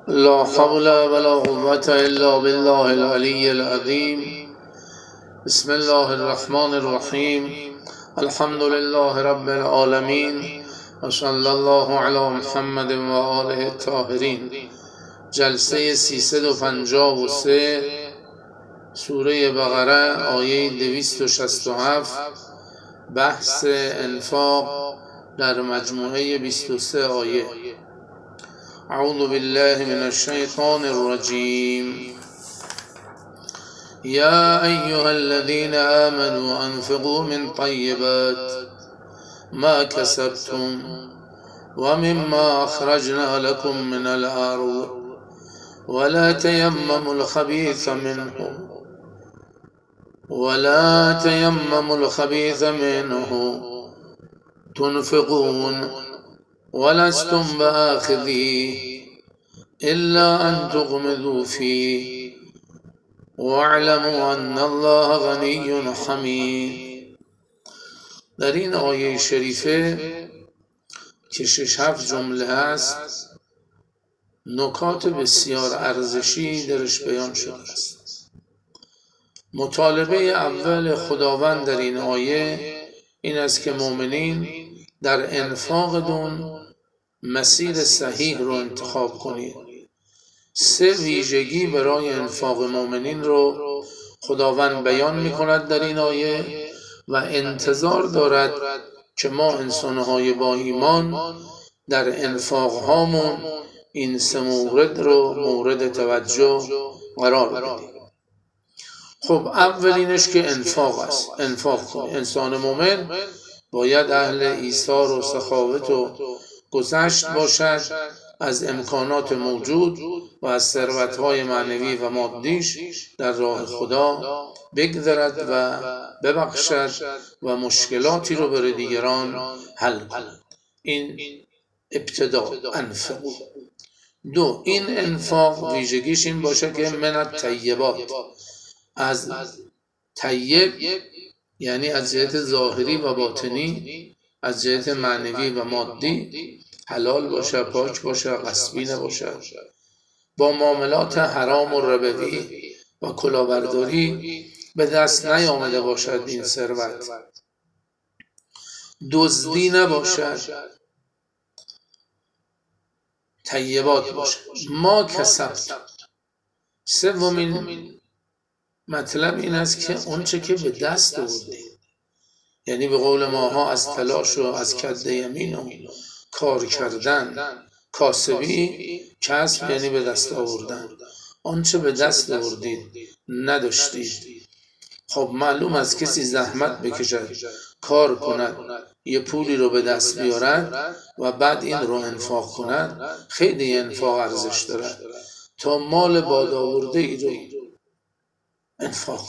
لا حول ولا قوة إلا بالله العلي العظيم. بسم الله الرحمن الرحيم. الحمد لله رب العالمين وصلى الله على محمد و آله الطاهرین. جلسه 353 سوره بقره آیه 267، بحث انفاق در مجموعه 23 آیه. اعوذ بالله من الشیطان الرجیم. یا ایها الذین آمنوا انفقوا من طیبات ما کسبتم ومما اخرجنا لكم من الارض ولا تيمموا الخبيث منه تنفقون ولستم بآخذيه إلا أن تغمضوا فيه واعلموا أن الله غني حمید. در این آیه شریفه که 6-7 جمله است، نکات بسیار ارزشی درش بیان شده است. مطالبه اول خداوند در این آیه این است که مؤمنین در انفاق دون مسیر صحیح رو انتخاب کنید. 3 ویژگی برای انفاق مؤمنین رو خداوند بیان می کند در این آیه و انتظار دارد که ما انسانهای با ایمان در انفاق هامون این 3 مورد رو مورد توجه قرار بدیم. خب اولینش که انفاق است. انفاق کنید. انسان مومن باید اهل ایثار و سخاوت و گذشت باشد از امکانات موجود و از ثروت‌های معنوی و مادیش در راه خدا بگذرد و ببخشد و مشکلاتی رو برای دیگران حل کند. این ابتدا انفاق. 2. این انفاق ویژگیش این باشه که من الطیبات، از طیب یعنی از جهت ظاهری و باطنی، از جهت معنوی و مادی حلال باشه، پاک باشه، غصبی نباشه، با معاملات حرام و ربوی و کلاهبرداری به دست نیامده باشد. این ثروت دزدی نباشد، طیبات باشه. ما کسبت. 3مین مطلب این است که اونچه که به دست آوردید، یعنی به قول ماها از تلاش و از کد یمین و کار کردن. کاسبی، کسب یعنی به دست آوردن. آنچه به دست آوردید نداشتید. خب معلوم از کسی زحمت بکشد، کار کند، یه پولی رو به دست بیارد و بعد این رو انفاق کند، خیلی انفاق ارزش دارد تا مال باد آورده ای رو انفاق.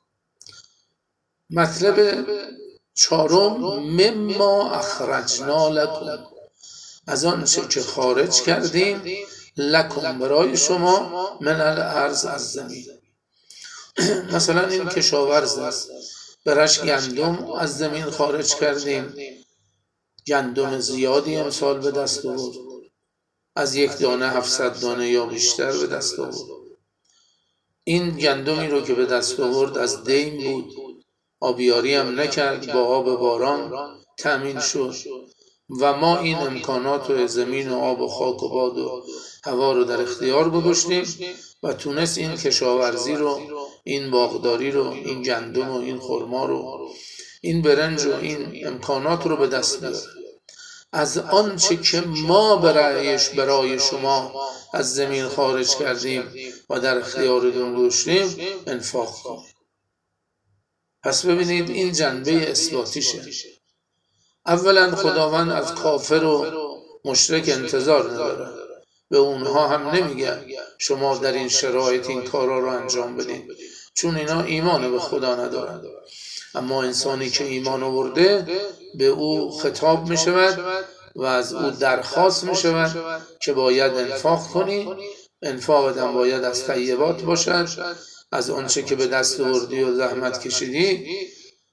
مطلب 4 مما اخرجنا لکم، از آنچه که خارج کردیم، لکم برای شما، من الارض از زمین. مثلا این کشاورز است، برش گندم از زمین خارج کردیم، گندم زیادی امسال به دست آورد، از 1 دانه 700 دانه یا بیشتر به دست آورد. این گندمی رو که به دست آورد از دیم بود، آبیاری هم نکرد، با آب باران تأمین شد و ما این امکانات و زمین و آب و خاک و باد و هوا رو در اختیار گذاشتیم و تونست این کشاورزی رو، این باغداری رو، این گندم و این خرما رو، این برنج و این امکانات رو به دست بیاره. از آنچه که ما برای شما از زمین خارج کردیم و در اختیارتون گذاشتیم انفاق کنید. پس ببینید این جنبه اثباتیشه. اولا خداوند از کافر و مشرک انتظار نداره، به اونها هم نمیگه شما در این شرایط این کارا رو انجام بدین، چون اینا ایمان به خدا ندارن. اما انسانی که ایمان آورده به او خطاب می شود و از او درخواست می شود که باید انفاق کنی. انفاقت هم باید از طیبات باشد، از آنچه که به دست آوردی و زحمت کشیدی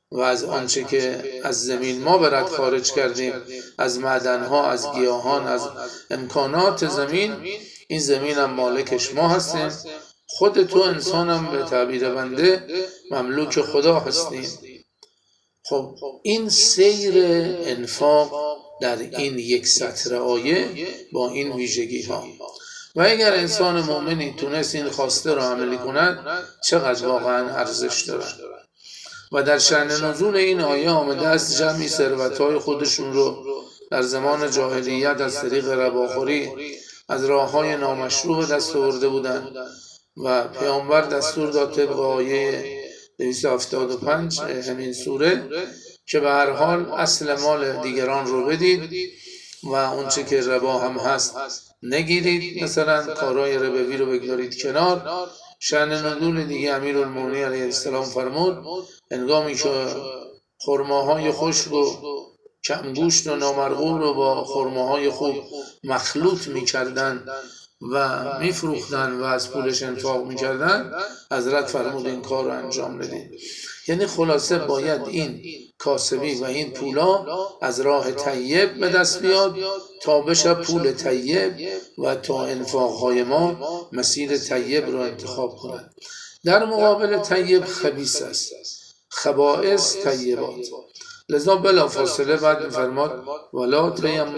و از آنچه که از زمین ما برد خارج کردیم، از معدنها، از گیاهان، از امکانات زمین. این زمین هم مالکش ما هستیم، خود تو انسانم به تعبیر بنده مملوک خدا هستیم. خب این سیر انفاق در این یک سطر آیه با این ویژگی ها. و اگر انسان مؤمنی تونست این خواسته رو عملی کند چقدر واقعا ارزش دارد. و در شأن نزول این آیه آمده است جمعی ثروت‌های خودشون رو در زمان جاهلیت از طریق رباخوری از راه‌های نامشروع دست آورده بودند و پیامبر دستور داد طبق آیه 275 همین سوره که به هر حال اصل مال دیگران رو بدید و اونچه که ربا هم هست نگیرید، مثلا کارهای ربوی رو بگذارید کنار. شأن نزول دیگه امیرالمومنین علیه السلام فرمود هنگامی که خرماهای خشک و کمگوشت و نامرغوب رو با خرماهای خوب مخلوط می‌کردن و میفروختن و از پولش انفاق می‌کردن، حضرت فرمود این کار رو انجام بدید. یعنی خلاصه باید این کاسبی و این پولا از راه طیب به دست بیاد تا بشه پول طیب و تا انفاقهای ما مسیر طیب رو انتخاب کنند. در مقابل طیب خبیث است، خبائث طیبات. لذا بلا فاصله بعد می‌فرماد ولا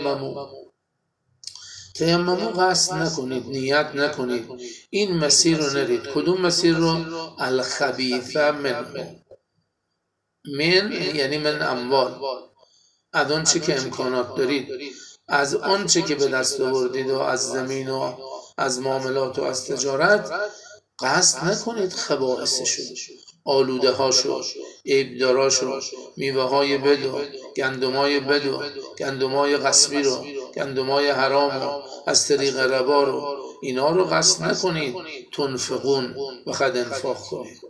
تیممو قصد نکنید، نیت نکنید، این مسیر رو نرید. کدوم مسیر رو؟ الخبیث من یعنی من اموال، از آنچه که امکانات دارید، از آنچه که به دست آوردید و از زمین و از معاملات و از تجارت قصد نکنید خبائثشو، آلوده هاشو، عیبداراشو، میوه های بدو، گندمای بدو، گندمای غصبی رو، گندمای حرام رو، از طریق ربا رو، اینا رو قصد نکنید. تنفقون و خد انفاق کنید.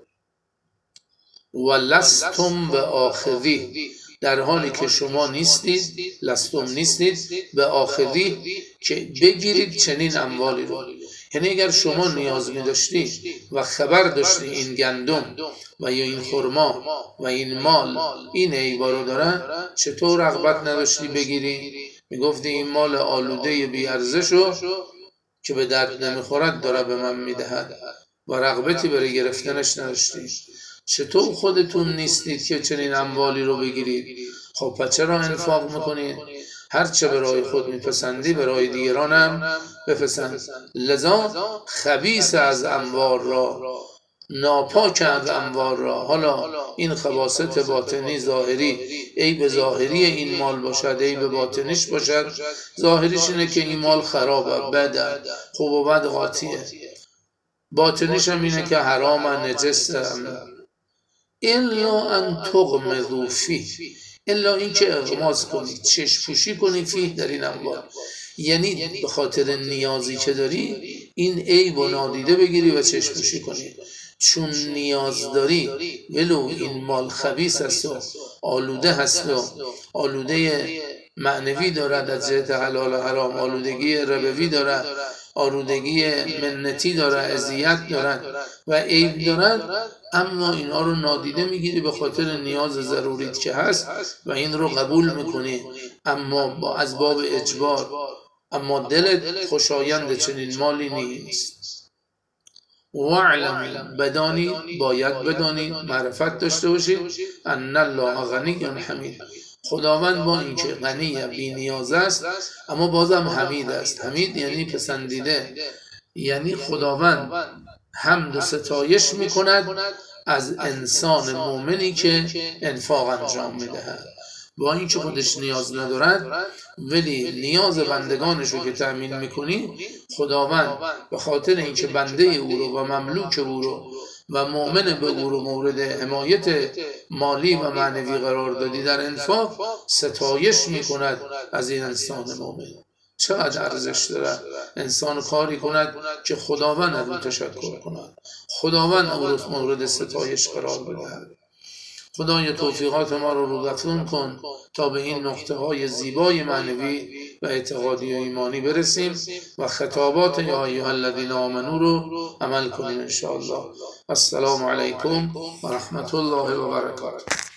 و لستم به آخذی، در حالی که شما نیستید، لستم نیستید به آخذی که بگیرید چنین اموالی رو. یعنی اگر شما نیاز می داشتی و خبر داشتی این گندم و یا این خرما و این مال این عیبا رو دارن، چطور رغبت نداشتی بگیری؟ می گفتی این مال آلوده بی ارزشو که به درد نمیخورد داره به من میدهد و رغبتی برای گرفتنش نداشتی. چطور خودتون نیستید که چنین اموالی رو بگیرید؟ خب پس چرا انفاق میکنید؟ هرچه برای خود میپسندی برای دیگران هم بپسند. لذا خبیث از اموال را، ناپاک از اموال را، حالا این خباثت باطنی ظاهری، عیب ظاهری این مال باشد، عیب باطنیش باشد. ظاهریش اینه که این مال خرابه، بده، خوب و بد قاطیه. باطنیش هم اینه که حرام، نجسه. الا ان تغمضوا فیه، الا این که اغماض کنید، چشم پوشی کنید فیه در این اموال، یعنی به خاطر نیازی که داری این عیب و نادیده بگیری و چشم پوشی کنی. چون نیاز داری ولو این مال خبیث است و آلوده هست و آلوده معنوی دارد از جهت حلال و حرام، آلودگی ربوی دارد، آلودگی منتی دارد، اذیت دارد و عیب دارد، اما اینا رو نادیده میگیری به خاطر نیاز ضروریت که هست و این رو قبول میکنی، اما از باب اجبار، اما دلت خوشایند چنین مالی نیست. وعلم، بدانی، باید بدانید، معرفت داشته باشید، ان الله غنی حمید، خداوند با اینکه غنی بی نیاز است اما بازم حمید است. حمید یعنی پسندیده، یعنی خداوند حمد و ستایش میکند از انسان مؤمنی که انفاق انجام میدهد. با اینکه خودش نیاز ندارد ولی نیاز بندگانش رو که تأمین میکنی، خداوند به خاطر اینکه بنده او رو و مملوک او رو و مؤمن به او رو مورد حمایت مالی و معنوی قرار دادی در انفاق، ستایش میکند از این انسان مؤمن. چقدر ارزش دارد انسان کاری کند که خداوند از اون تشکر کند، خداوند او رو مورد ستایش قرار بدهد. خدای توفیقات ما رو روزافزون کن تا به این نقطه های زیبای معنوی و اعتقادی و ایمانی برسیم و خطابات یا ایها الذین آمنو رو عمل کنیم ان شاء الله. السلام علیکم و رحمت الله و برکاته.